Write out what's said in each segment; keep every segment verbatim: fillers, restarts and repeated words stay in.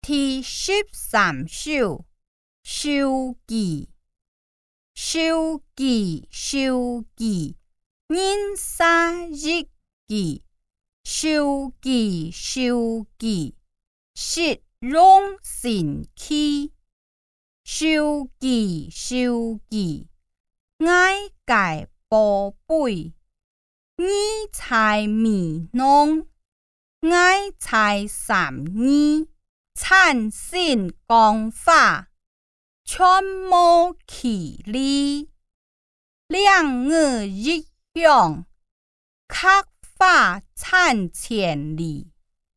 第十三首手記。手記手記，人生日記。手記手記，實用神奇。手記手記，愛介寶貝。二彩美濃，愛彩三二，產生光華，全無其理。兩耳一響，客話產千里。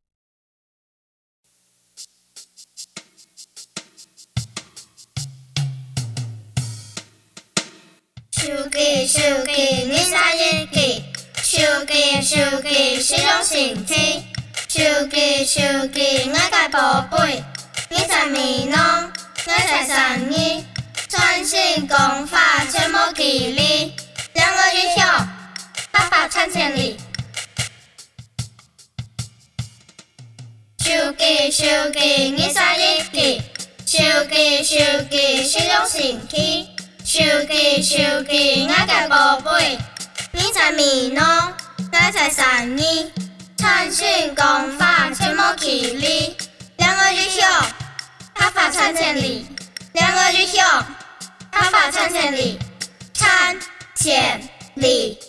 手記手記，人生日記。手記手記，實用神奇。手記手記，愛介寶貝。二彩美濃，愛彩三二，產生光華，全無其理。兩耳一響，客話產千里。手記手記，人生日記。手記手記，實用神奇。手記手記，愛介寶貝。二彩美濃，愛彩三二，產生光華，全無其理。兩耳一響，客話產千里。兩耳一響，客話產千里，產千里。